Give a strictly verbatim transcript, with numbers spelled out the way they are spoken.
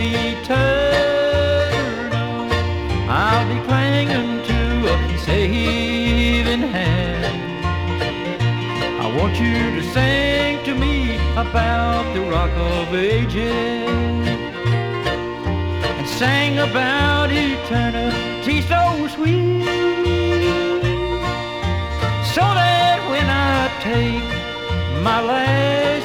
eternal. I'll be clinging to a saving hand. I want you to sing to me about the Rock of Ages and sing about eternity so sweet, so that when I take my last